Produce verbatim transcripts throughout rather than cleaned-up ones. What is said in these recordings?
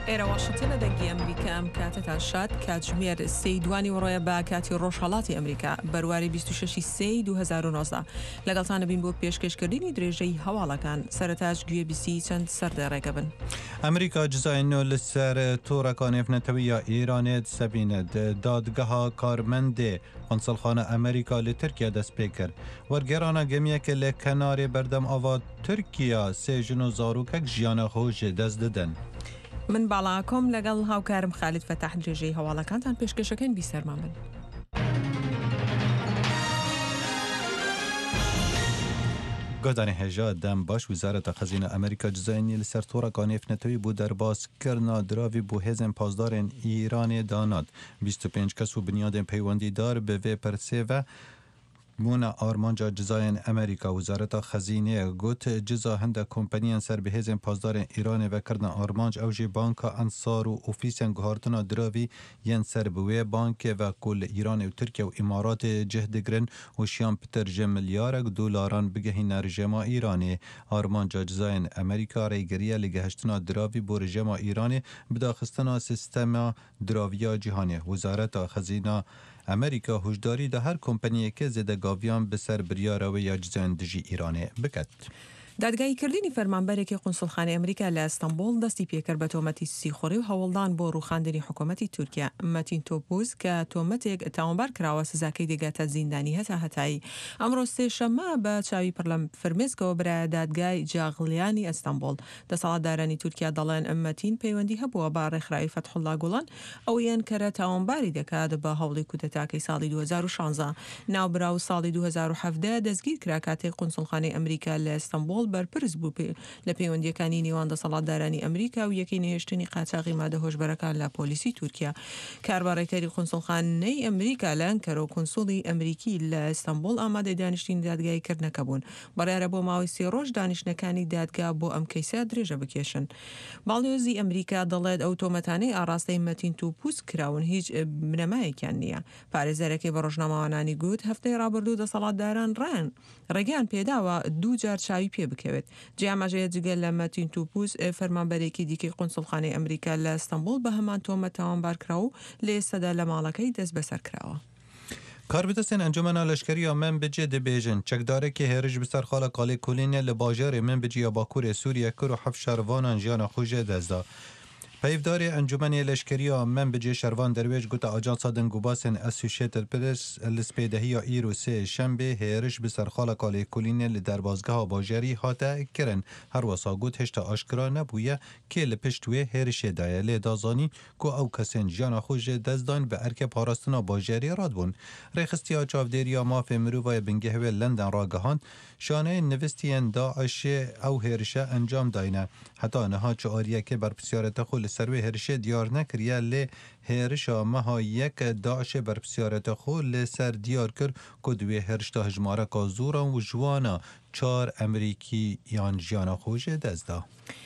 ئێرە واشنگتن لە دەنگی ئەمریکا ئەم کاتەتان شاد کاتژمێر سەی دوانی وڕۆیە بە کاتی ڕۆژهەڵاتی ئەمریکا بەرواری بیست و شەش سەی دوو هەزار و نۆزدە لەگەڵتانە بین بۆ پێشکەشکردنی درێژەی هەواڵەکان سەرەتاش گوێ بیسی چەند سەردەڕێگە بن. ئەمریکا جزایەنۆ لەسەر تۆڕەکانی نەتەوەیە ئێرانێت سەبینێت دادگەها کارمەندێ قۆنسڵخانە ئەمریکا لە تورکیا دەست پێ کرد. وەرگێڕانە گەمیەکە لە کەنارێ بەردەم ئاوا تورکیا سێژن و زاروکەک ژیانە خۆشێ دەست دەدەن. من باڵاکۆم لەگەڵ هاوکارم خالید فەتاح درێژەی هەواڵەکانتان پێشکەشەکەین بیسەرمان بن. گۆدانی هێژا دەم باش وزارەتە خەزینە ئەمریکا جزایەنی لەسەر تۆڕەکانی نەتەوەی بۆ دەرباسکردنا دراوی بۆ هێزن پاسدارên ئیرانê دانات. بیست و پێنج کەس و بنیادên پەیوەندیدار bi vê pirsê ve بوونا ئارمانجا جزایên ئەمریکا. وزارەتە خەزینەیە گوت جزا هەندێک کۆمپەنیان سەر bi hêzên پاسدارên ئیرانê vekirina armanc ew jî banka Ensar û ofîsên guhartina diravî yên ser bi wê bankê ve ku li Îranê û Tirkiye û Îmaratê cih digirin û pitir ji milyarek dolaran bigihîne rejima Îranê. Armanca cizayên Amerîka rêgiriye li gihiştina diravî bo rejima Îranê bi daxistina sîstema diraviya cîhanê. Wizareta Xezîna ئەمریکا هۆشداری دا هەر کۆمپەنیەکە زێدەگاڤیان بەسەر بریارەوە یا جزایەن دژی ئیرانێ بکات. دادگاییکردنی فەرمانبەرێکی قونسڵخانەی ئەمریکا لە ئەستەمبول دەستی پێکرد بە تۆمەتی سیخۆڕی و هەوڵدان بۆ ڕووخاندنی حکوومەتی تورکیا. مەتین تۆپوز کە تۆمەتێک تاوانبار کراوە سزاکەی دەگاتە زیندانی هەتا هەتایی. ئەمڕۆ سێشەممە بە چاوی پڕلەم فرمێسکەوە برایە دادگای جاغڵیانی ئەستەمبول. دەسەڵاتدارانی تورکیا دەڵێن ئەمەتین پەیوەندی هەبووە بە ڕێکخراوی فەتحوڵڵا گوڵان ئەو یان کەرە تاوانباری دەکات بە هەوڵی کودەتاکەی ساڵی دوو هەزار و شانزە. ناوبراو ساڵی دوو هەزار و حەڤدە دەستگیر کرا کاتێک قونسڵخانەی ئەمریکا لە ئەستەمبول بەرپرس بوو لە پەیوەندیەکانی نێوان دەسەڵاتدارانی ئەمریکا و یەکەی نەهێشتنی قاچاغی مادە هۆشبەرەکان لە پۆلیسی تورکیا. کاربارڕێکەری قونسڵخانەی ئەمریکا لە ئەنکەرە و کۆنسوڵی ئەمریکی لە ئەستەمبول ئامادەی دانیشتنی دادگاییکردنەکە بوون. بەڕیارە بۆ ماوەی سێ ڕۆژ دانیشتنەکانی دادگا بۆ ئەم کەیسە درێژە بکێشن. باڵیۆزی ئەمریکا دەڵێت ئەو تۆمەتانەی ئاڕاستەی مەتین تووپوس کراون هیچ بنەمایەکیان نییە. پارێزەرەکەی بە ڕۆژنامەوانانی گوت هەفتەی ڕابردوو دەسەڵاتداران ڕان ڕێگەیان پێداوە دوو جار چاوی پێ بکەوێت. جیاماژەیە جگەل لە مەتین تووپوس فەرمانبەرێکی دیکەی قونسڵخانەی ئەمریکا لە ئەستەمبول بە هەمان تۆمەت تاوانبارکرا و لە ئێستادا لە ماڵەکەی دەست بەسەر کراوە. کاربدەستێن ئەنجومەنا لەشکریە منبجێ دەبێژن چەکدارێکی هێرش بەسەر خاڵە کاڵی کولینە لە باژارێ منبجیە باکوورێ سووریە کرد و حەف شەروانان ژیانە خۆشێ دەستدا. پەیڤدارê Encûmenê Leşkeriya Menbicê Şervan Derwêj got Ajansa Dingûbasên Associated Press li spêdehiya îro sê şembê hêriş bi serxala kalê kulînê li derbazgeha bajarî hate kirin. Her wesa got hêşta aşkira nebûye kê li pişt wê hêrişê daye lê dazanî ku ew kesên jiyana xwe jê dest dan bi erkê parastina bajarî radbûn. Rêxistiya çavdêriya mafê mirovaya bingeh wê London ragihand şaneyên nivîstiyên Daişê ew hêrişe encam dayne. Heta niha çi ariyekê berpirsiyareta xwe سر وی هرشه دیار نکریه لی هرش مها یک داعش برپسیارت خو لی سر دیار کر کدوی هرش تا هجماره کا زورا و جوانا چار امریکی یان جیانا خوش دزدا.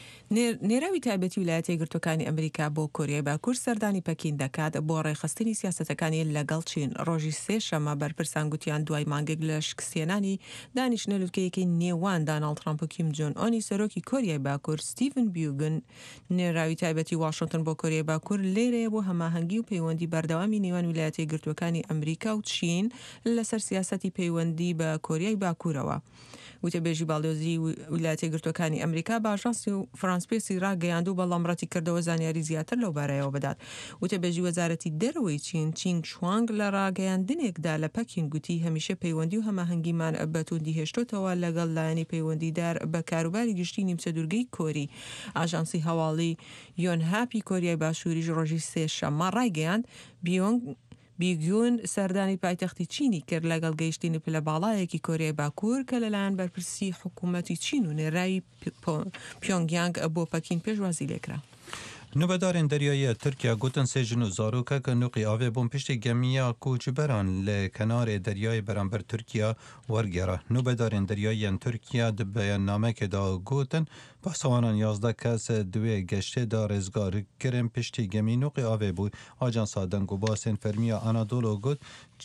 نێراوی تایبەتی ویلایەتە یەکگرتووەکانی ئەمریکا بۆ کۆریای باکوور سەردانی پەکین دەکات بۆ ڕێخستنی سیاسەتەکانی لەگەڵ چین. ڕۆژی سێشەمە بەرپرسان گوتیان دوای مانگێک لە شکستێنانی دانیشتنە لوتکەیەکی نێوان داناڵد ترامپ و کیم جۆن ئۆنی سەرۆکی کۆریای باکوور ستیڤن بیوگن نێراوی تایبەتی واشنگتن بۆ کۆریای باکوور لێرەیە بۆ هەماهەنگی و پەیوەندی بەردەوامی نێوان ویلایەتە یەکگرتووەکانی ئەمریکا و چین لەسەر سیاسەتی پەیوەندی بە کۆریای باکوورەوە. وتەبێژی باڵیۆزی ویلایەتە یەکگرتووەکانی ئەمریکا بە ئاژانسی فرانسپێسی ڕاگەیاندوو بەڵام ڕەتی کردەوە زانیاری زیاتر لەو بارەیەوە بدات. وتەبێژی وەزارەتی دەرەوەی چین چینگ شوانگ لە ڕاگەیاندنێکدا لە پەکین گوتی هەمیشە پەیوەندی و هەماهەنگیمان بەتوندی هێشتۆتەوە لەگەڵ لایەنی پەیوەندیدار بە کاروباری گشتی نیمچە دوورگەی کۆری. ئاژانسی هەواڵی یۆنهاپی کۆریای باشووریش ڕۆژی سێشەممە ڕایگەیاند بیۆنگ بیگیون سەردانی پایتەختی چینی کرد لەگەڵ گەیشتنی پلە باڵایەکی کۆریای باکوور کە لەلایەن بەرپرسی حکوومەتی چین و نێراوی پیۆنگیانگ بۆ پەکین پێشوازی لێکرا. نوبەدارên Deryayê Tirkiye gotin sêjin û zarokek nûqî avê bûn piştî gemiya koçberan li kenarê deryayê beramber Tirkiye wergera. Nûbedarên Deryayên Tirkiye di beyannamekê da gotin pasawanan yazda kes divê geştê da rêzgar kirin piştî gemî nûqî avê bû. Ajansa Dengûbasên Fermiya Anadolu got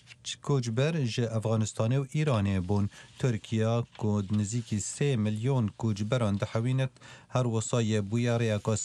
koçber ji Efganistanê û Îranê bûn. Tirkiye ku nizîkî sê milyon koçberan dihewînet her wisa yê bûye rêyeka